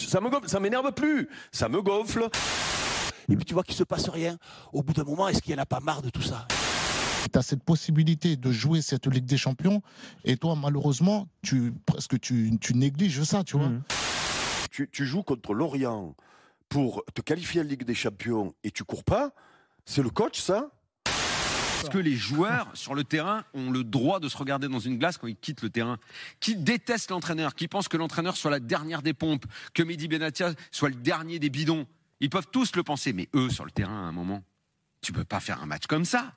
Ça me gonfle, ça m'énerve plus. Ça me gonfle. Et puis tu vois qu'il ne se passe rien. Au bout d'un moment, est-ce qu'il n'y en a pas marre de tout ça ? Tu as cette possibilité de jouer cette Ligue des Champions et toi, malheureusement, tu négliges ça, tu vois. Tu joues contre Lorient pour te qualifier en Ligue des Champions et tu cours pas. C'est le coach, ça ? Est-ce que les joueurs sur le terrain ont le droit de se regarder dans une glace quand ils quittent le terrain, qui détestent l'entraîneur, qui pensent que l'entraîneur soit la dernière des pompes, que Mehdi Benatia soit le dernier des bidons? Ils peuvent tous le penser, mais eux, sur le terrain, à un moment, tu peux pas faire un match comme ça.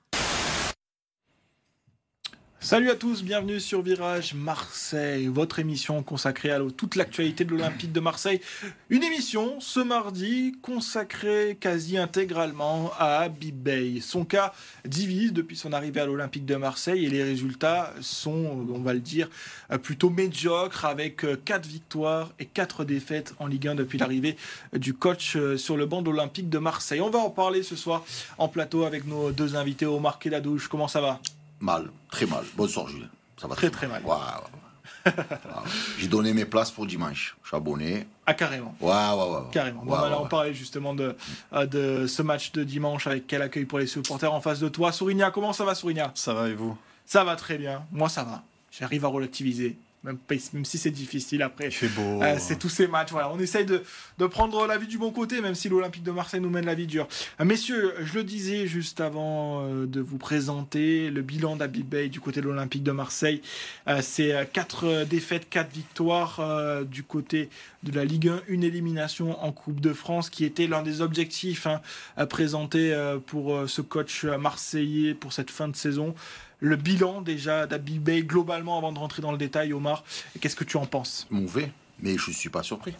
Salut à tous, bienvenue sur Virage Marseille, votre émission consacrée à toute l'actualité de l'Olympique de Marseille. Une émission ce mardi consacrée quasi intégralement à Habib Beye. Son cas divise depuis son arrivée à l'Olympique de Marseille et les résultats sont, on va le dire, plutôt médiocres avec 4 victoires et 4 défaites en Ligue 1 depuis l'arrivée du coach sur le banc de l'Olympique de Marseille. On va en parler ce soir en plateau avec nos deux invités. Omar Kedadouche, comment ça va ? Mal, très mal. Bonsoir Julien. Ça va très mal. Ouais. J'ai donné mes places pour dimanche. Je suis abonné. Ah, carrément. Ouais. Carrément. Bon, on parlait justement de ce match de dimanche avec quel accueil pour les supporters en face de toi. Sourigna, comment ça va, Sourigna ? Ça va et vous ? Ça va très bien. Moi, ça va. J'arrive à relativiser. Même si c'est difficile après. Il fait beau. C'est tous ces matchs. Voilà. On essaye de prendre la vie du bon côté, même si l'Olympique de Marseille nous mène la vie dure. Messieurs, je le disais juste avant de vous présenter le bilan d'Habib Beye du côté de l'Olympique de Marseille. C'est 4 défaites, 4 victoires du côté de la Ligue 1, une élimination en Coupe de France qui était l'un des objectifs présentés pour ce coach marseillais pour cette fin de saison. Le bilan déjà d'Habib Beye globalement avant de rentrer dans le détail, Omar, qu'est-ce que tu en penses ? Mauvais, mais je ne suis pas surpris.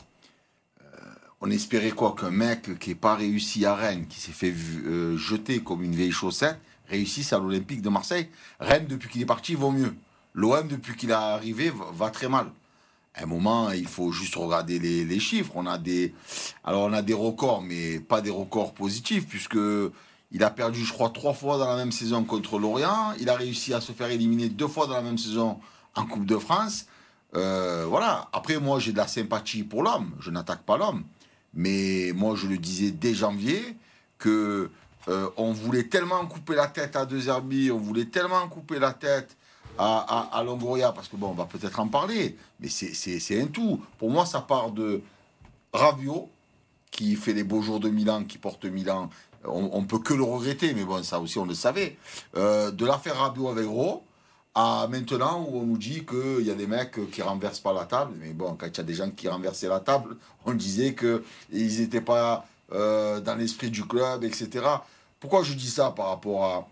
On espérait quoi qu'un mec qui n'a pas réussi à Rennes, qui s'est fait jeter comme une vieille chaussette, réussisse à l'Olympique de Marseille. Rennes, depuis qu'il est parti, vaut mieux. L'OM, depuis qu'il est arrivé, va très mal. À un moment, il faut juste regarder les chiffres. On a des records, mais pas des records positifs, puisque il a perdu, je crois, 3 fois dans la même saison contre Lorient. Il a réussi à se faire éliminer 2 fois dans la même saison en Coupe de France. Voilà. Après, moi, j'ai de la sympathie pour l'homme. Je n'attaque pas l'homme. Mais moi, je le disais dès janvier que on voulait tellement couper la tête à De Zerbi, on voulait tellement couper la tête à Longoria, parce que bon, on va peut-être en parler, mais c'est un tout. Pour moi, ça part de Rabiot, qui fait les beaux jours de Milan, qui porte Milan. On peut que le regretter, mais bon, ça aussi, on le savait. De l'affaire Rabiot avec Ro, à maintenant où on nous dit qu'il y a des mecs qui renversent pas la table. Mais bon, quand il y a des gens qui renversaient la table, on disait qu'ils n'étaient pas dans l'esprit du club, etc. Pourquoi je dis ça par rapport à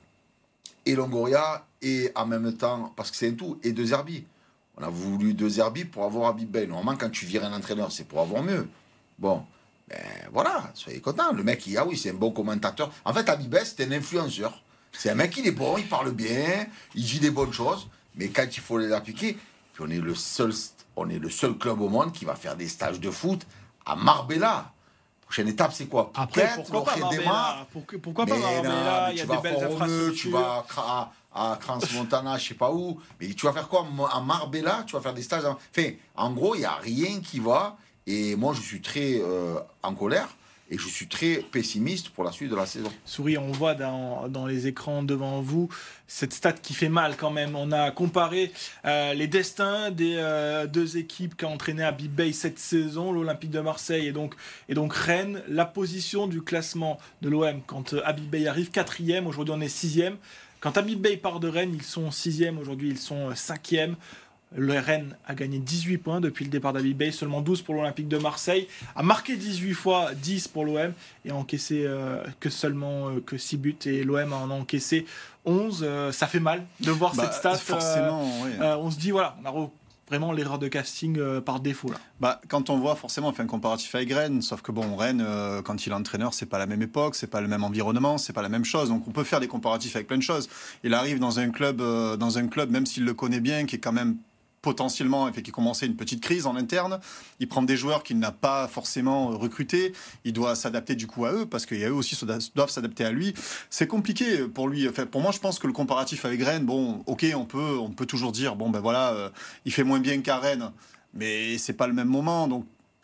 Longoria et en même temps, parce que c'est un tout, et De Zerbi. On a voulu De Zerbi pour avoir Habib Beye. Normalement, quand tu vires un entraîneur, c'est pour avoir mieux. Bon, ben voilà, soyez contents. Le mec, oui, c'est un bon commentateur. En fait, Habib Beye, c'est un influenceur. C'est un mec, il est bon, il parle bien, il dit des bonnes choses, mais quand il faut les appliquer, puis on est le seul club au monde qui va faire des stages de foot à Marbella. Prochaine étape, c'est quoi? Après, pourquoi pas Marbella? Pourquoi pas Marbella? Il y a des belles infrastructures. Tu vas à Crans-Montana, je sais pas où, mais tu vas faire quoi à Marbella? Tu vas faire des stages. Enfin, en gros, il n'y a rien qui va, et moi, je suis très en colère. Et je suis très pessimiste pour la suite de la saison. Souris, on voit dans les écrans devant vous cette stat qui fait mal quand même. On a comparé les destins des 2 équipes qu'a entraîné Habib Beye cette saison, l'Olympique de Marseille et donc Rennes. La position du classement de l'OM quand Habib Beye arrive, 4e, aujourd'hui on est 6e. Quand Habib Beye part de Rennes, ils sont 6e, aujourd'hui ils sont 5e. Le Rennes a gagné 18 points depuis le départ d'Habib Beye, seulement 12 pour l'Olympique de Marseille, a marqué 18 fois, 10 pour l'OM et a encaissé que 6 buts et l'OM en a encaissé 11. Ça fait mal de voir cette stat. Forcément, oui. On se dit, voilà, on a vraiment l'erreur de casting par défaut. Là. Quand on voit, forcément, on fait un comparatif avec Rennes, sauf que bon, Rennes, quand il est entraîneur, c'est pas la même époque, c'est pas le même environnement, c'est pas la même chose. Donc on peut faire des comparatifs avec plein de choses. Il arrive dans un club, même s'il le connaît bien, qui est quand même potentiellement, qui commençait une petite crise en interne. Il prend des joueurs qu'il n'a pas forcément recrutés. Il doit s'adapter du coup à eux, parce qu'eux aussi doivent s'adapter à lui. C'est compliqué pour lui. Enfin, pour moi, je pense que le comparatif avec Rennes, bon, ok, on peut toujours dire, bon, ben voilà, il fait moins bien qu'à Rennes, mais c'est pas le même moment. Donc,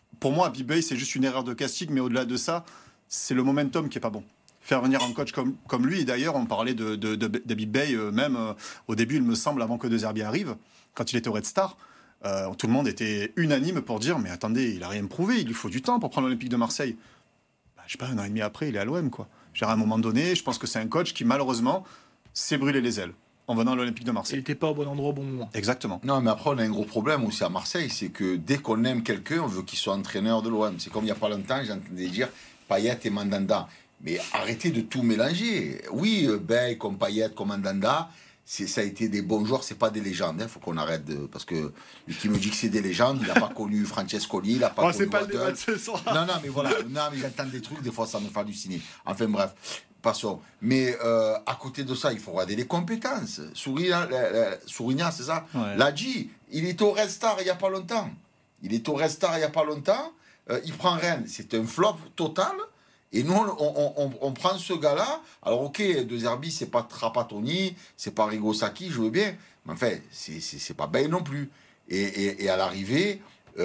pour moi, Habib Beye, c'est juste une erreur de casting, mais au-delà de ça, c'est le momentum qui est pas bon. Faire venir un coach comme lui, et d'ailleurs, on parlait d'Habib Beye, même au début, il me semble, avant que De Zerbi arrive, quand il était au Red Star, tout le monde était unanime pour dire, mais attendez, il a rien prouvé, il lui faut du temps pour prendre l'Olympique de Marseille. Je sais pas, 1 an et demi après, il est à l'OM, quoi. À un moment donné, je pense que c'est un coach qui, malheureusement, s'est brûlé les ailes en venant à l'Olympique de Il Marseille. n'était pas au bon endroit au bon moment. Exactement. Non, mais après, on a un gros problème aussi à Marseille, c'est que dès qu'on aime quelqu'un, on veut qu'il soit entraîneur de l'OM. C'est comme il n'y a pas longtemps, j'entendais dire Payet et Mandanda. Mais arrêtez de tout mélanger. Oui, Bey comme Payet, comme Mandanda, ça a été des bons joueurs, c'est pas des légendes. Il faut qu'on arrête parce que lui qui me dit que c'est des légendes, il n'a pas connu Francescoli, il n'a pas connu c'est pas le Waddle. débat de ce soir. Non, mais voilà. Non, mais j'entends des trucs, des fois ça me fait halluciner. Enfin bref, passons. Mais à côté de ça, il faut regarder les compétences. Sourigna, c'est ça? Ouais. L'a dit, il est au Red Star il n'y a pas longtemps. Il prend Rennes, c'est un flop total. Et nous, on prend ce gars-là. Alors, ok, De Zerbi, c'est pas Trapattoni, c'est pas Arrigo Sacchi, je veux bien. Mais en fait, c'est pas Bey non plus. Et à l'arrivée,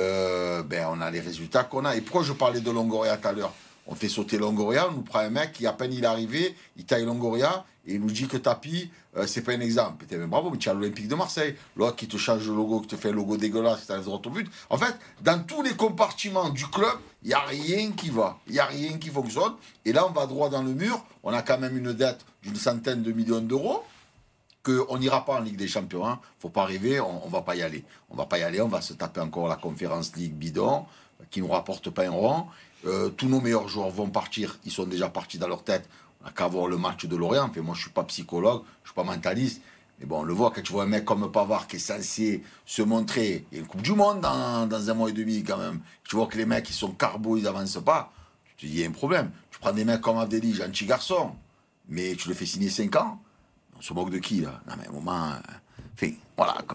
on a les résultats qu'on a. Et pourquoi je parlais de Longoria tout à l'heure? On fait sauter Longoria, on nous prend un mec qui, à peine il est arrivé, il taille Longoria et il nous dit que Tapi, c'est pas un exemple. Putain, mais bravo, mais tu as l'Olympique de Marseille. L'autre qui te change le logo, qui te fait un logo dégueulasse, qui t'enlève droit au but. En fait, dans tous les compartiments du club, il n'y a rien qui va. Il n'y a rien qui fonctionne. Et là, on va droit dans le mur. On a quand même une dette d'une centaine de millions d'euros. Qu'on n'ira pas en Ligue des Champions. Hein. Faut pas rêver, on va pas y aller. On va pas y aller, on va se taper encore la Conférence League bidon, qui ne nous rapporte pas un rond. Tous nos meilleurs joueurs vont partir, ils sont déjà partis dans leur tête. On n'a qu'à voir le match de Lorient. Enfin, moi, je ne suis pas psychologue, je ne suis pas mentaliste. Mais bon, on le voit, quand tu vois un mec comme Pavard qui est censé se montrer, il y a une Coupe du Monde dans 1 mois et demi quand même. Tu vois que les mecs, ils sont carbo, ils n'avancent pas. Tu te dis, il y a un problème. Tu prends des mecs comme Abdelli, gentil garçon, mais tu le fais signer 5 ans. On se moque de qui, là? Non, mais à un moment... Enfin, voilà, quoi.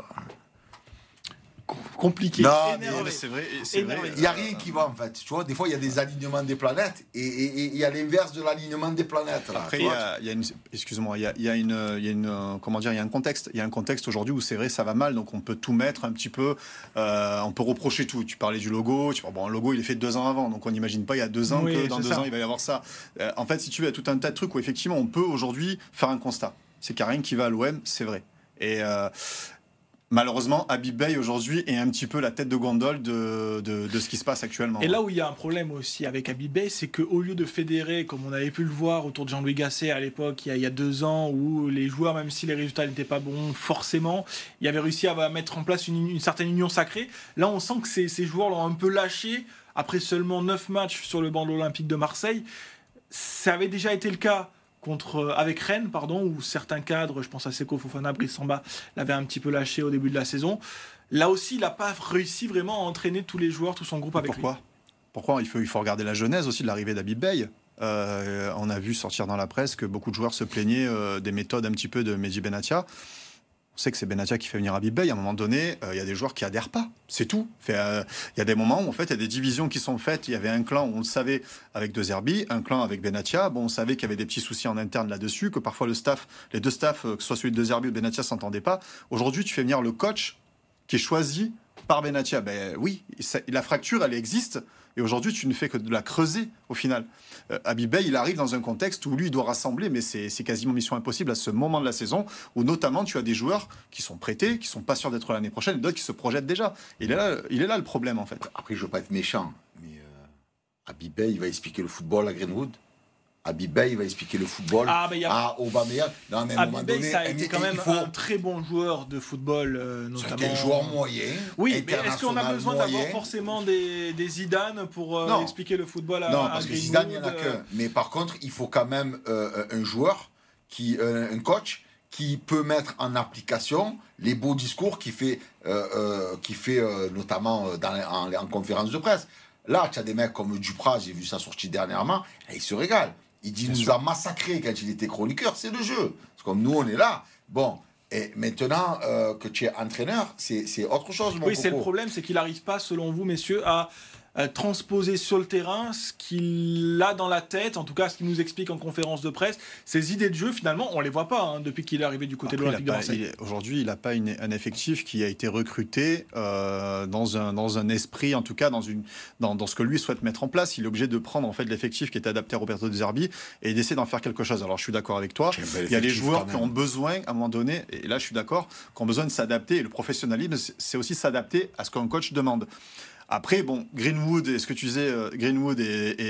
Compliqué. Non, énervé. mais c'est vrai. Énervé. Il n'y a rien qui va, en fait. Tu vois, des fois, il y a des alignements des planètes et il y a l'inverse de l'alignement des planètes. Là, Après, tu vois. il y a une, excuse-moi, il y a une, comment dire, il y a un contexte. Il y a un contexte aujourd'hui où c'est vrai, ça va mal, donc on peut tout mettre un petit peu, on peut reprocher tout. Tu parlais du logo, le logo il est fait 2 ans avant, donc on n'imagine pas il y a 2 ans Oui, que dans c'est 2 ça. ans il va y avoir ça. En fait, si tu veux, il y a tout un tas de trucs où effectivement on peut aujourd'hui faire un constat. C'est qu'il n'y a rien qui va à l'OM, c'est vrai. Et malheureusement, Habib Beye aujourd'hui est un petit peu la tête de gondole de ce qui se passe actuellement. Et là où il y a un problème aussi avec Habib Beye, c'est qu'au lieu de fédérer, comme on avait pu le voir autour de Jean-Louis Gasset à l'époque, il y a 2 ans, où les joueurs, même si les résultats n'étaient pas bons, forcément, il avait réussi à mettre en place une certaine union sacrée. Là, on sent que ces joueurs l'ont un peu lâché après seulement 9 matchs sur le banc de l'Olympique de Marseille. Ça avait déjà été le cas avec Rennes, où certains cadres, je pense à Seko Fofana, Brice Samba, l'avaient un petit peu lâché au début de la saison. Là aussi, il n'a pas réussi vraiment à entraîner tous les joueurs, tout son groupe avec lui. Pourquoi il faut regarder la genèse aussi de l'arrivée d'Habib Beye. On a vu sortir dans la presse que beaucoup de joueurs se plaignaient des méthodes un petit peu de Mehdi Benatia. On sait que c'est Benatia qui fait venir Habib Beye. À un moment donné, il y a des joueurs qui adhèrent pas. C'est tout. Il y a des moments où en fait, il y a des divisions qui sont faites. Il y avait un clan où on le savait avec De Zerbi, un clan avec Benatia. Bon, on savait qu'il y avait des petits soucis en interne là-dessus, que parfois les deux staffs, que ce soit celui de Zerbi ou de Benatia, s'entendaient pas. Aujourd'hui, tu fais venir le coach qui est choisi par Benatia. Ben oui, la fracture, elle existe. Et aujourd'hui, tu ne fais que de la creuser au final. Habib Beye, il arrive dans un contexte où lui, il doit rassembler, mais c'est quasiment mission impossible à ce moment de la saison, où notamment tu as des joueurs qui sont prêtés, qui sont pas sûrs d'être là l'année prochaine, et d'autres qui se projettent déjà. Il est là le problème, en fait. Après, je veux pas être méchant, mais Habib Beye, il va expliquer le football à Greenwood. Habib Beye, il va expliquer le football à Aubameyang. Non, mais à un moment Habib Beye, donné, ça a été quand même un très bon joueur de football, notamment. C'est un joueur moyen. Oui, mais est-ce qu'on a besoin d'avoir forcément des Zidane pour expliquer le football à Non, parce que Zidane, il n'y en a qu'un. Mais par contre, il faut quand même un joueur, un coach, qui peut mettre en application les beaux discours qu'il fait, notamment en conférence de presse. Là, tu as des mecs comme Dupraz, j'ai vu sa sortie dernièrement, et il se régale. Il dit, il nous a massacrés quand il était chroniqueur, c'est le jeu. C'est comme nous, on est là. Bon, et maintenant que tu es entraîneur, c'est autre chose, mon Oui, coco. c'est le problème, c'est qu'il n'arrive pas, selon vous, messieurs, à transposer sur le terrain ce qu'il a dans la tête, en tout cas ce qu'il nous explique en conférence de presse. Ses idées de jeu, finalement, on les voit pas depuis qu'il est arrivé du côté de l'Olympique de Marseille. Aujourd'hui, il n'a pas un effectif qui a été recruté dans un esprit, en tout cas dans ce que lui souhaite mettre en place. Il est obligé de prendre en fait l'effectif qui est adapté à Roberto De Zerbi et d'essayer d'en faire quelque chose. Alors je suis d'accord avec toi, il y a des joueurs qui ont besoin à un moment donné, et là je suis d'accord, qui ont besoin de s'adapter, et le professionnalisme c'est aussi s'adapter à ce qu'un coach demande. Après, bon, Greenwood, et ce que tu disais, Greenwood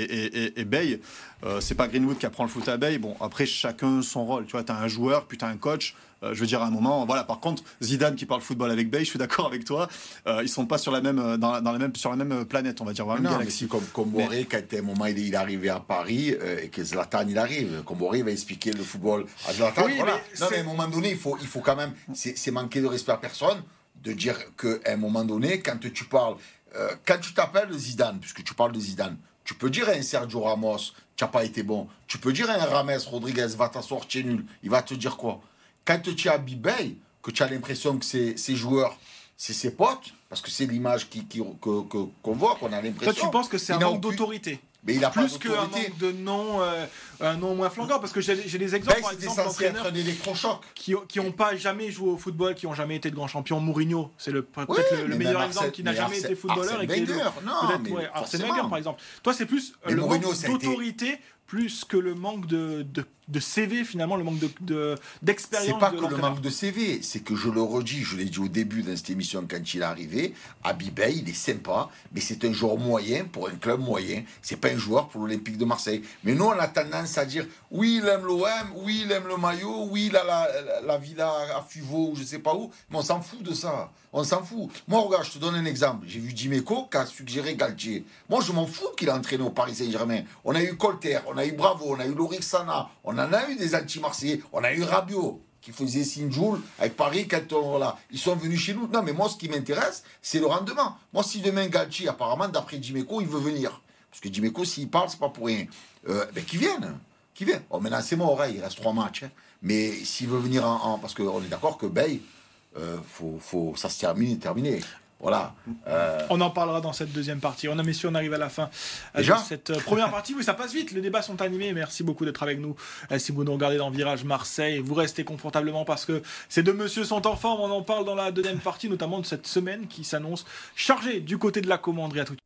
et Bay, c'est pas Greenwood qui apprend le foot à Bay. Bon, après, chacun son rôle. Tu vois, tu as un joueur, puis tu as un coach. Je veux dire, à un moment, voilà. Par contre, Zidane qui parle football avec Bay, je suis d'accord avec toi. Ils sont pas sur la même, sur la même planète, on va dire, la même galaxie. Comme Comboré, quand à un moment il est arrivé à Paris et que Zlatan il arrive, Comboré va expliquer le football à Zlatan. Oui, voilà. Mais à un moment donné, il faut quand même, c'est manquer de respect à personne de dire qu'à un moment donné, quand tu parles. Quand tu t'appelles Zidane, puisque tu parles de Zidane, tu peux dire à un Sergio Ramos, tu n'as pas été bon. Tu peux dire à un Rames Rodriguez, va t'asseoir, tu es nul. Il va te dire quoi? Quand tu es à Bibey, que tu as l'impression que ces joueurs, c'est ses potes, parce que c'est l'image qu'on voit, qu'on a l'impression. Toi, tu penses que c'est un manque d'autorité? Mais il a plus pas qu'un d'autorité. manque de nom, un nom moins flanquant, parce que j'ai des exemples, par exemple, d'entraîneurs un électrochoc qui n'ont pas jamais joué au football, qui n'ont jamais été de grands champions. Mourinho, c'est peut-être le meilleur exemple, qui n'a jamais été footballeur et qui est peut-être Arsène Wenger, par exemple. Toi, c'est plus le Mourinho, manque d'autorité plus que le manque de CV, finalement, le manque d'expérience. C'est pas que le manque de CV, c'est que je le redis, je l'ai dit au début de cette émission quand il est arrivé, Abibay, il est sympa, mais c'est un joueur moyen pour un club moyen. C'est pas un joueur pour l'Olympique de Marseille. Mais nous, on a tendance à dire, oui, il aime l'OM, oui, il aime le maillot, oui, il a la villa à Fuveau, je sais pas où, mais on s'en fout de ça. On s'en fout. Moi, regarde, je te donne un exemple. J'ai vu Dimeco qui a suggéré Galtier. Moi, je m'en fous qu'il a entraîné au Paris Saint-Germain. On a eu Colter, on a eu Bravo, on a eu Lorixana, on en a eu des anti-marseillais, on a eu Rabiot qui faisait Sinjoul avec Paris quand ils sont venus chez nous. Non, mais moi, ce qui m'intéresse, c'est le rendement. Moi, si demain Galtier, apparemment, d'après Dimeco, il veut venir. Parce que Dimeco, s'il parle, c'est pas pour rien. Qu'il vienne. Oh, maintenant, c'est mort, il reste 3 matchs. Hein. Mais s'il veut venir parce qu'on est d'accord que Bay, ça se terminé. Voilà. On en parlera dans cette deuxième partie. Messieurs, on arrive à la fin de cette première partie. Oui, ça passe vite. Les débats sont animés. Merci beaucoup d'être avec nous. Si vous nous regardez dans Virage Marseille, vous restez confortablement parce que ces deux messieurs sont en forme. On en parle dans la deuxième partie, notamment de cette semaine qui s'annonce chargée du côté de la commanderie. À tout de suite.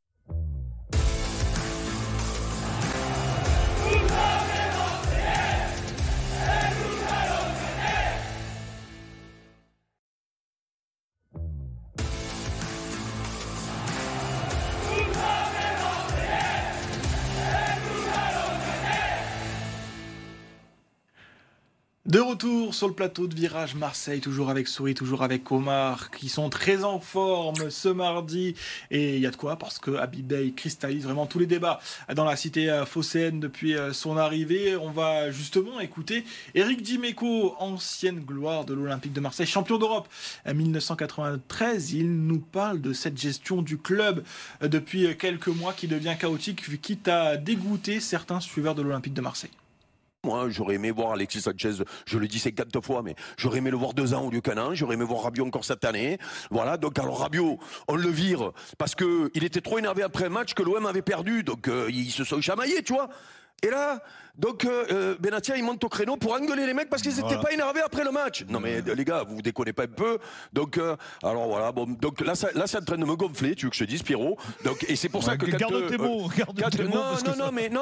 De retour sur le plateau de Virage Marseille, toujours avec Souris, toujours avec Omar, qui sont très en forme ce mardi. Et il y a de quoi, parce que Abibay cristallise vraiment tous les débats dans la cité phocéenne depuis son arrivée. On va justement écouter Éric Dimeco, ancienne gloire de l'Olympique de Marseille, champion d'Europe en 1993. Il nous parle de cette gestion du club depuis quelques mois qui devient chaotique, quitte à dégoûter certains suiveurs de l'Olympique de Marseille. Moi, j'aurais aimé voir Alexis Sanchez, je le dis 50 fois, mais j'aurais aimé le voir 2 ans au lieu qu'1 an. J'aurais aimé voir Rabiot encore cette année. Voilà, donc alors Rabiot, on le vire parce qu'il était trop énervé après un match que l'OM avait perdu. Donc ils se sont chamaillés, tu vois. Et là, donc Benatia, il monte au créneau pour engueuler les mecs parce qu'ils n'étaient pas énervés après le match. Non mais les gars, vous déconnez pas un peu. Donc alors voilà, bon, donc là c'est en train de me gonfler, tu veux que je te dise, Pierrot. Donc et c'est pour ça que garde tes mots, non mais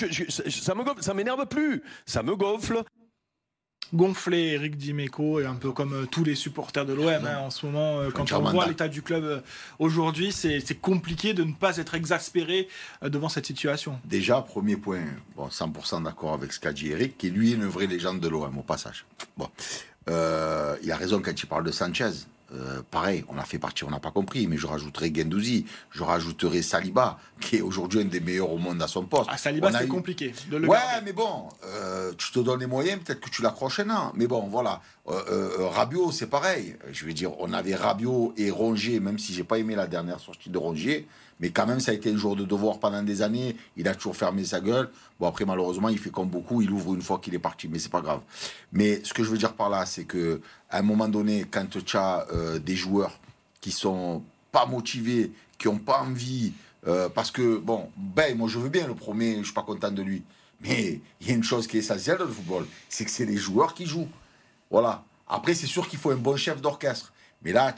ça m'énerve plus, ça me gonfle. Gonflé, Éric Dimeco, et un peu comme tous les supporters de l'OM en ce moment, quand on voit l'état du club aujourd'hui, c'est compliqué de ne pas être exaspéré devant cette situation. Déjà, premier point, 100% d'accord avec ce qu'a dit Éric, qui lui est une vraie légende de l'OM au passage. Bon, il a raison quand il parle de Sanchez. Pareil, on a fait partir, on n'a pas compris, mais je rajouterai Guendouzi, je rajouterai Saliba, qui est aujourd'hui un des meilleurs au monde à son poste. Saliba, c'est compliqué de le garder. Mais bon, tu te donnes les moyens, peut-être que tu l'accroches un an. Mais bon, voilà. Rabiot, c'est pareil. Je veux dire, on avait Rabiot et Rongier, même si j'ai pas aimé la dernière sortie de Rongier, mais quand même, ça a été un joueur de devoir pendant des années. Il a toujours fermé sa gueule. Bon, après, malheureusement, il fait comme beaucoup. Il ouvre une fois qu'il est parti, mais c'est pas grave. Mais ce que je veux dire par là, c'est que à un moment donné, quand tu as des joueurs qui sont pas motivés, qui n'ont pas envie Parce que, bon, moi je veux bien le premier, je ne suis pas content de lui. Mais il y a une chose qui est essentielle dans le football, c'est que c'est les joueurs qui jouent. Voilà. Après, c'est sûr qu'il faut un bon chef d'orchestre. Mais là,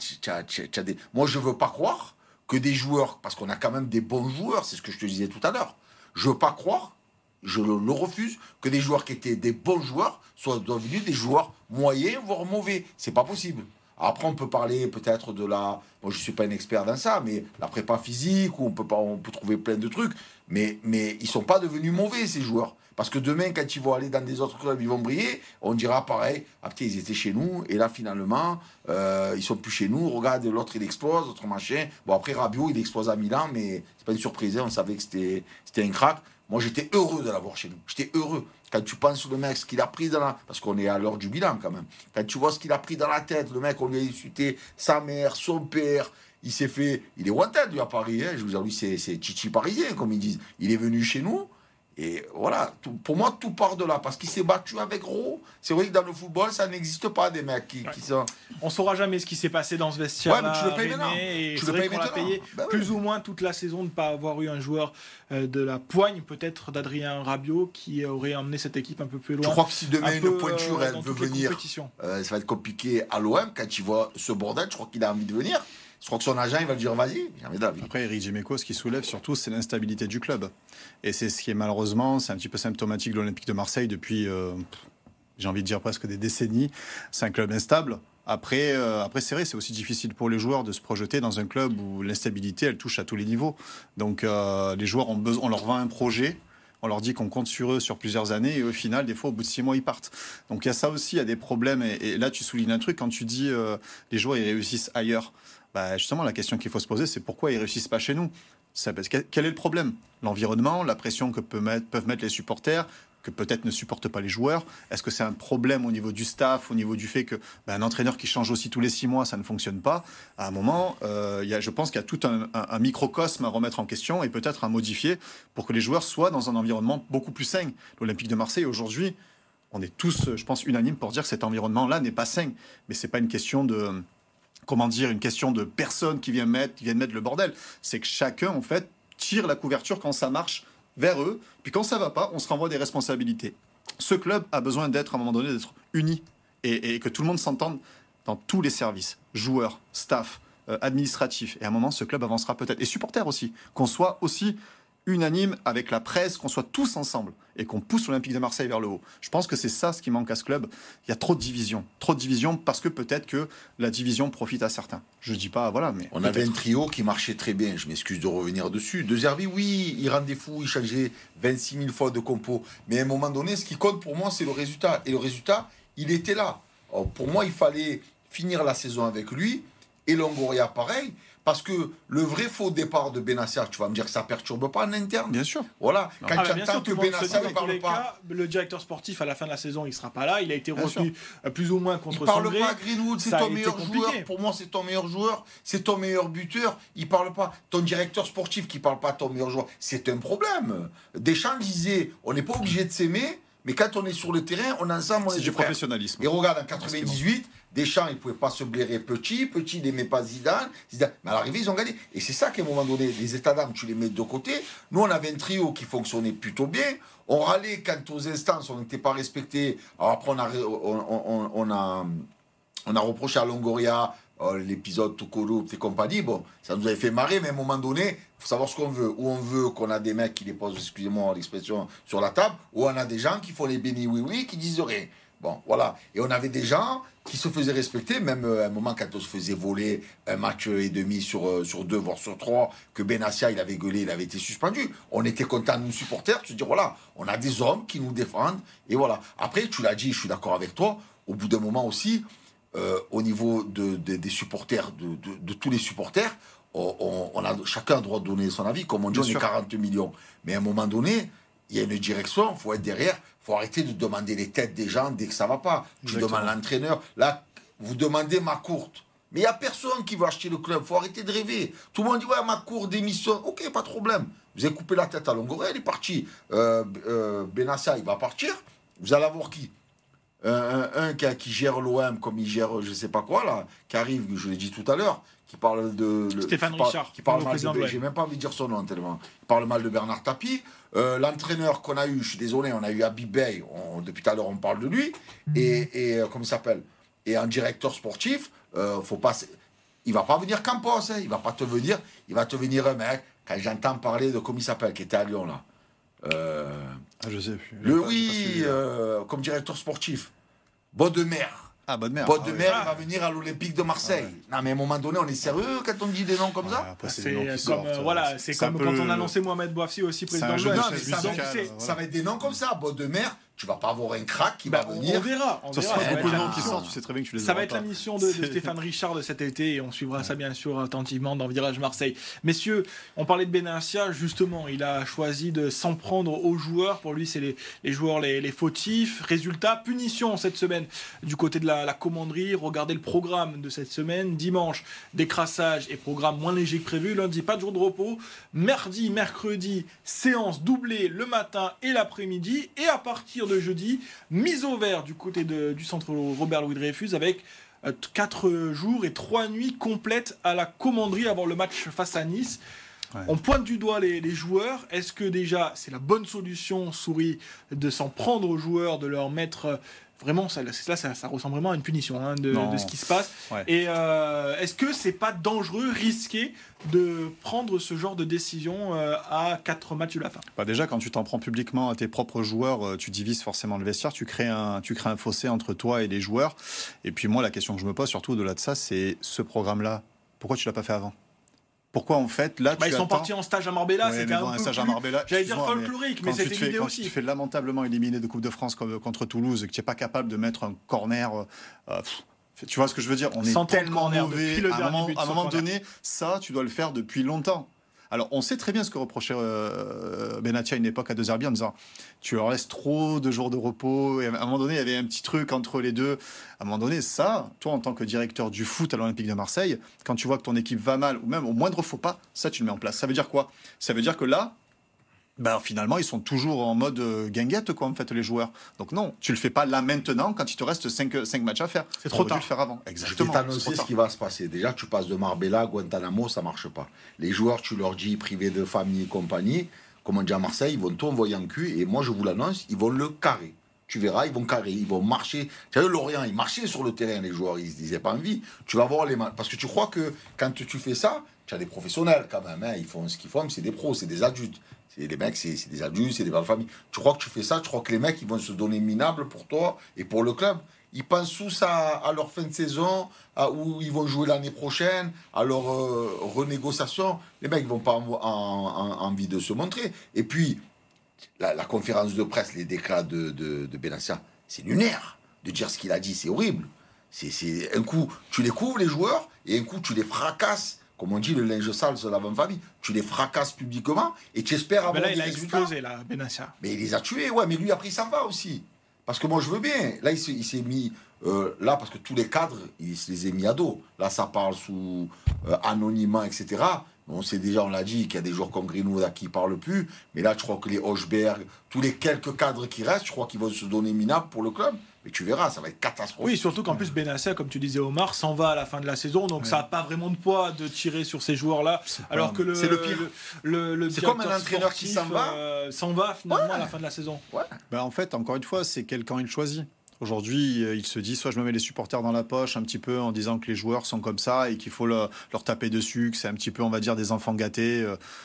moi je ne veux pas croire que des joueurs, parce qu'on a quand même des bons joueurs, c'est ce que je te disais tout à l'heure, je ne veux pas croire, je le refuse, que des joueurs qui étaient des bons joueurs soient devenus des joueurs moyens, voire mauvais. C'est pas possible. Après, on peut parler peut-être de la... Moi, je ne suis pas un expert dans ça, mais la prépa physique, où on peut trouver plein de trucs. Mais ils ne sont pas devenus mauvais, ces joueurs. Parce que demain, quand ils vont aller dans des autres clubs, ils vont briller. On dira pareil, ah putain, ils étaient chez nous. Et là, finalement, ils ne sont plus chez nous. Regarde, l'autre, il explose, l'autre machin. Bon, après, Rabiot, il explose à Milan, mais c'est pas une surprise. On savait que c'était un crack. Moi, j'étais heureux de l'avoir chez nous. J'étais heureux. Quand tu penses le mec, ce qu'il a pris dans la... Parce qu'on est à l'heure du bilan, quand même. Quand tu vois ce qu'il a pris dans la tête, le mec, on lui a insulté sa mère, son père. Il s'est fait... Il est wanted, lui, à Paris. Hein. Je vous avoue, c'est Chichi parisien, comme ils disent. Il est venu chez nous. Et voilà, pour moi, tout part de là. Parce qu'il s'est battu avec Gros. C'est vrai que dans le football, ça n'existe pas, des mecs qui sont... On ne saura jamais ce qui s'est passé dans ce vestiaire-là. Ouais, mais tu le payes maintenant. Tu le payes maintenant. Payé plus ou moins toute la saison de ne pas avoir eu un joueur de la poigne, peut-être d'Adrien Rabiot, qui aurait emmené cette équipe un peu plus loin. Je crois que si demain une pointure, elle veut venir, ça va être compliqué à l'OM. Quand il voit ce bordel, je crois qu'il a envie de venir. Je crois que son agent, il va lui dire vas-y, j'ai envie d'aller. Après, Eric Dimeco, ce qui soulève surtout, c'est l'instabilité du club. Et c'est ce qui est malheureusement, c'est un petit peu symptomatique de l'Olympique de Marseille depuis, j'ai envie de dire presque des décennies. C'est un club instable. Après, c'est vrai, c'est aussi difficile pour les joueurs de se projeter dans un club où l'instabilité, elle touche à tous les niveaux. Donc, les joueurs ont besoin, on leur vend un projet. On leur dit qu'on compte sur eux sur plusieurs années et au final, des fois, au bout de 6 mois, ils partent. Donc il y a ça aussi, il y a des problèmes. Et là, tu soulignes un truc, quand tu dis les joueurs, ils réussissent ailleurs. Bah, justement, la question qu'il faut se poser, c'est pourquoi ils ne réussissent pas chez nous. Quel est le problème? L'environnement, la pression que peuvent mettre les supporters, que peut-être ne supportent pas les joueurs. Est-ce que c'est un problème au niveau du staff, au niveau du fait qu'un entraîneur qui change aussi tous les 6 mois, ça ne fonctionne pas? À un moment, je pense qu'il y a tout un microcosme à remettre en question et peut-être à modifier pour que les joueurs soient dans un environnement beaucoup plus sain. L'Olympique de Marseille, aujourd'hui, on est tous, je pense, unanimes pour dire que cet environnement-là n'est pas sain. Mais ce n'est pas une question de... une question de personne qui vient mettre le bordel. C'est que chacun, en fait, tire la couverture quand ça marche vers eux. Puis quand ça va pas, on se renvoie des responsabilités. Ce club a besoin d'être, à un moment donné, d'être uni et que tout le monde s'entende dans tous les services, joueurs, staff, administratifs. Et à un moment, ce club avancera peut-être. Et supporters aussi. Qu'on soit aussi unanime avec la presse, qu'on soit tous ensemble et qu'on pousse l'Olympique de Marseille vers le haut. Je pense que c'est ça ce qui manque à ce club. Il y a trop de divisions parce que peut-être que la division profite à certains. Je dis pas, voilà, mais... On avait un trio qui marchait très bien, je m'excuse de revenir dessus. De Zerbi, oui, il rendait fou, il changeait 26 000 fois de compo. Mais à un moment donné, ce qui compte pour moi, c'est le résultat. Et le résultat, il était là. Alors, pour moi, il fallait finir la saison avec lui. Et Longoria, pareil. Parce que le vrai faux départ de Benassia, tu vas me dire que ça ne perturbe pas en interne. Bien sûr. Voilà. Quand tu entends que Benassia ne parle pas. Le directeur sportif, à la fin de la saison, il ne sera pas là. Il a été retenu plus ou moins contre son gré. Il ne parle pas Greenwood, c'est ton meilleur joueur. Pour moi, c'est ton meilleur joueur. C'est ton meilleur buteur. Il ne parle pas. Ton directeur sportif qui ne parle pas ton meilleur joueur. C'est un problème. Deschamps disait on n'est pas obligé de s'aimer. Mais quand on est sur le terrain, on est ensemble, on est du professionnalisme. Et regarde, en 98, Deschamps, il ne pouvait pas se blairer Petit, il n'aimait pas Zidane. Mais à l'arrivée, ils ont gagné. Et c'est ça qu'à un moment donné, les états d'âme, tu les mets de côté. Nous, on avait un trio qui fonctionnait plutôt bien. On râlait quand aux instances, on n'était pas respecté. Alors après, on a reproché à Longoria l'épisode Tokolo et compagnie. Bon, ça nous avait fait marrer, mais à un moment donné, il faut savoir ce qu'on veut. Ou on veut qu'on a des mecs qui les posent, excusez-moi l'expression, sur la table, ou on a des gens qui font les bénis oui-oui, qui disent rien. Bon, voilà. Et on avait des gens qui se faisaient respecter, même à un moment quand on se faisait voler un match et demi sur 2, voire sur 3, que Benassia, il avait gueulé, il avait été suspendu. On était contents, nous, supporters, de se dire, voilà, on a des hommes qui nous défendent, et voilà. Après, tu l'as dit, je suis d'accord avec toi, au bout d'un moment aussi, au niveau des supporters, de tous les supporters, chacun a le droit de donner son avis. Comme on dit, on est 40 millions. Mais à un moment donné, il y a une direction, il faut être derrière, il faut arrêter de demander les têtes des gens dès que ça ne va pas. Tu demandes l'entraîneur. Là, vous demandez Macourte. Mais il n'y a personne qui va acheter le club. Il faut arrêter de rêver. Tout le monde dit, ouais, Macourte démissionne. Ok, pas de problème. Vous avez coupé la tête à Longoria, il est parti. Benassia, il va partir. Vous allez avoir qui? qui gère l'OM comme il gère je sais pas quoi là, qui arrive, je l'ai dit tout à l'heure, qui parle de Stéphane Richard, qui parle le mal président de, de j'ai même pas envie de dire son nom tellement. Il parle mal de Bernard Tapie. L'entraîneur qu'on a eu, je suis désolé, on a eu Habib Bey, depuis tout à l'heure on parle de lui, et comment il s'appelle, et un directeur sportif, faut pas, il va pas venir Campos, hein, il va pas te venir, il va te venir un mec, quand j'entends parler de comment il s'appelle, qui était à Lyon là. Je sais plus. Comme directeur sportif. Baudemer. Ah, Baudemer. Baudemer, il va venir à l'Olympique de Marseille. Non, mais à un moment donné, on est sérieux quand on dit des noms comme ça? Après, C'est des noms qui comme, sortent, voilà, c'est comme quand on a annoncé Mohamed Bouafsi aussi président de jeu de l'OM. chaise ça, musicale, ça va être des noms comme ça. Baudemer, tu vas pas avoir un crack qui va On venir. verra. Ça sera Ça va beaucoup être de la noms qui mission. sortent, tu sais très bien que tu les Ça va auras être la pas. mission de Stéphane Richard de cet été et on suivra ça bien sûr attentivement dans Virage Marseille. Messieurs, on parlait de Benassia, justement, il a choisi de s'en prendre aux joueurs. Pour lui, c'est les joueurs les fautifs. Résultat, punition cette semaine du côté de la commanderie. Regardez le programme de cette semaine. Dimanche, décrassage et programme moins léger que prévu. Lundi, pas de jour de repos. Mardi, mercredi, séance doublée le matin et l'après-midi. Et à partir de jeudi, mise au vert du côté du centre Robert Louis Dreyfus avec 4 jours et 3 nuits complètes à la commanderie avant le match face à Nice. Ouais. On pointe du doigt les joueurs. Est-ce que déjà c'est la bonne solution, Souris, de s'en prendre aux joueurs, de leur mettre vraiment, ça ressemble vraiment à une punition de ce qui se passe. Ouais. Et est-ce que c'est pas dangereux, risqué de prendre ce genre de décision à 4 matchs de la fin? Bah déjà, quand tu t'en prends publiquement à tes propres joueurs, tu divises forcément le vestiaire, tu crées un fossé entre toi et les joueurs. Et puis moi, la question que je me pose, surtout au-delà de ça, c'est ce programme-là, pourquoi tu l'as pas fait avant? Pourquoi en fait là Ils sont partis en stage à Marbella, c'était un peu stage à plus, Marbella, j'allais dire excuse-moi, folklorique, mais quand c'était l'idée quand aussi. tu te fais lamentablement éliminer de Coupe de France contre Toulouse et que tu n'es pas capable de mettre un corner, tu vois ce que je veux dire? On est Centaines de tellement corners mauvais. depuis le À un dernier moment, but de à un son moment corner. donné, ça, tu dois le faire depuis longtemps. Alors, on sait très bien ce que reprochait Benatia à une époque à De Zerbi en disant tu leur laisses trop de jours de repos. Et à un moment donné, il y avait un petit truc entre les deux. À un moment donné, ça, toi, en tant que directeur du foot à l'Olympique de Marseille, quand tu vois que ton équipe va mal, ou même au moindre faux pas, ça, tu le mets en place. Ça veut dire quoi? Ça veut dire que là, finalement, ils sont toujours en mode guinguette, quoi, en fait, les joueurs. Donc non, tu le fais pas là maintenant, quand il te reste 5 matchs à faire. C'est trop T'aurais dû tard. le faire avant. Je vais Exactement. t'annoncer ce qui va se passer. Déjà, tu passes de Marbella à Guantanamo, ça marche pas. Les joueurs, tu leur dis privés de famille et compagnie, comme on dit à Marseille, ils vont tout envoyer en cul. Et moi, je vous l'annonce, ils vont le carrer. Tu verras, ils vont carrer, ils vont marcher. Tu sais, Lorient, ils marchaient sur le terrain, les joueurs, ils se disaient pas envie. Tu vas voir les matchs. Parce que tu crois que quand tu fais ça, tu as des professionnels quand même. Hein, ils font ce qu'ils font, mais c'est des pros, c'est des adultes. Les mecs, c'est des adultes, c'est des pères de famille. Tu crois que tu fais ça, tu crois que les mecs, ils vont se donner minable pour toi et pour le club. Ils pensent tous à leur fin de saison, où ils vont jouer l'année prochaine, à leur renégociation. Les mecs, ils vont pas envie de se montrer. Et puis, la conférence de presse, les déclats de Benassia, c'est lunaire. De dire ce qu'il a dit, c'est horrible. C'est un coup, tu les couvres, les joueurs, et un coup, tu les fracasses. Comme on dit, le linge sale se lave en famille. Tu les fracasses publiquement et tu espères avoir Mais là, des il a résultats. explosé, là, Benassia. Mais il les a tués, ouais, mais lui, après, il s'en va aussi. Parce que moi, je veux bien. Là, il s'est mis... là, parce que tous les cadres, il se les a mis à dos. Là, ça parle sous anonymat, etc. On sait déjà, on l'a dit, qu'il y a des joueurs comme Greenwood à qui ne parlent plus. Mais là, je crois que les Hochberg, tous les quelques cadres qui restent, je crois qu'ils vont se donner minable pour le club. Mais tu verras, ça va être catastrophique. Oui, surtout qu'en plus, Benassia, comme tu disais, Omar, s'en va à la fin de la saison. Donc, ça n'a pas vraiment de poids de tirer sur ces joueurs-là. Alors que c'est le pire. le C'est comme un directeur entraîneur qui sportif, s'en va finalement à la fin de la saison. En fait, encore une fois, c'est quel camp il choisit. Aujourd'hui, il se dit soit je me mets les supporters dans la poche un petit peu en disant que les joueurs sont comme ça et qu'il faut leur taper dessus, que c'est un petit peu, on va dire, des enfants gâtés.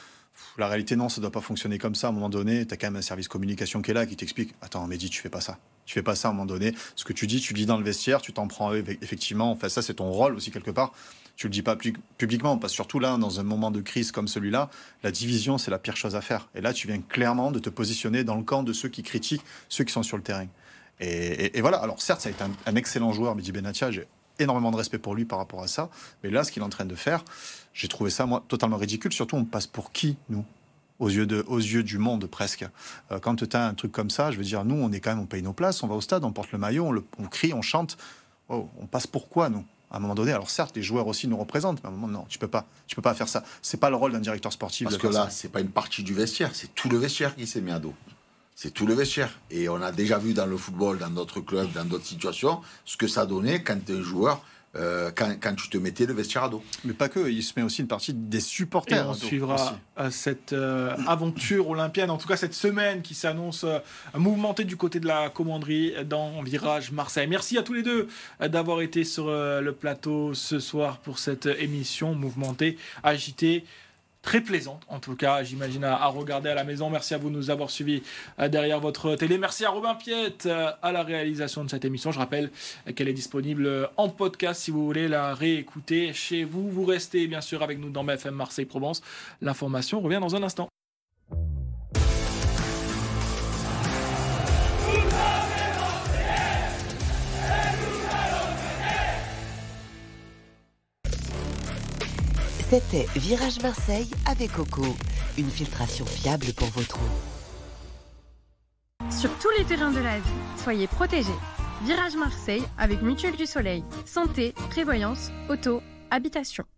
La réalité, non, ça ne doit pas fonctionner comme ça. À un moment donné, tu as quand même un service communication qui est là, qui t'explique « Attends, Mehdi, tu fais pas ça. Tu fais pas ça à un moment donné. Ce que tu dis dans le vestiaire, tu t'en prends effectivement. Enfin, ça, c'est ton rôle aussi quelque part. Tu le dis pas publiquement, parce que surtout là, dans un moment de crise comme celui-là, la division, c'est la pire chose à faire. Et là, tu viens clairement de te positionner dans le camp de ceux qui critiquent, ceux qui sont sur le terrain. Et voilà. Alors certes, ça a été un excellent joueur, Mehdi Benatia. J'ai énormément de respect pour lui par rapport à ça. Mais là, ce qu'il est en train de faire, j'ai trouvé ça, moi, totalement ridicule. Surtout, on passe pour qui, nous, aux yeux du monde, presque. Quand tu as un truc comme ça, je veux dire, nous, on paye nos places, on va au stade, on porte le maillot, on crie, on chante. Oh, on passe pour quoi, nous? À un moment donné, alors certes, les joueurs aussi nous représentent, mais à un moment, non, tu peux pas faire ça. C'est pas le rôle d'un directeur sportif. Parce que là, c'est pas une partie du vestiaire, c'est tout le vestiaire qui s'est mis à dos. C'est tout le vestiaire. Et on a déjà vu dans le football, dans d'autres clubs, dans d'autres situations, ce que ça donnait quand un joueur, quand tu te mettais le vestiaire à dos. Mais pas que, il se met aussi une partie des Et supporters. on à dos suivra aussi. cette aventure olympienne, en tout cas cette semaine qui s'annonce mouvementée du côté de la commanderie dans Virage Marseille. Merci à tous les deux d'avoir été sur le plateau ce soir pour cette émission mouvementée, agitée. Très plaisante, en tout cas, j'imagine, à regarder à la maison. Merci à vous de nous avoir suivis derrière votre télé. Merci à Robin Piette à la réalisation de cette émission. Je rappelle qu'elle est disponible en podcast si vous voulez la réécouter chez vous. Vous restez bien sûr avec nous dans BFM Marseille Provence. L'information revient dans un instant. C'était Virage Marseille avec Coco, une filtration fiable pour votre eau. Sur tous les terrains de la vie, soyez protégés. Virage Marseille avec Mutuelle du Soleil. Santé, prévoyance, auto, habitation.